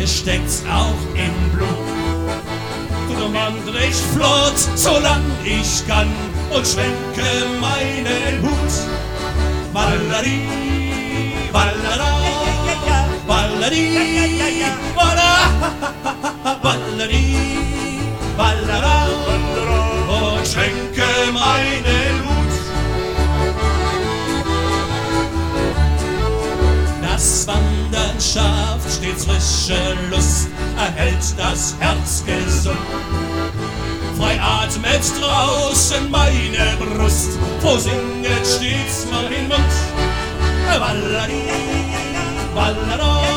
mir steckt's auch im Blut. Drum wandre ich flott, solang ich kann, und schwenke meinen Hut. Balladi, ballada, balladi, ballada, balladi, ballada, und schwenke meinen Hut. Das Wandern schafft stets frische Lust, erhält das Herz gesund. Frei atmet draußen meine Brust, wo singet stets mein Mund. Balladi, ballada,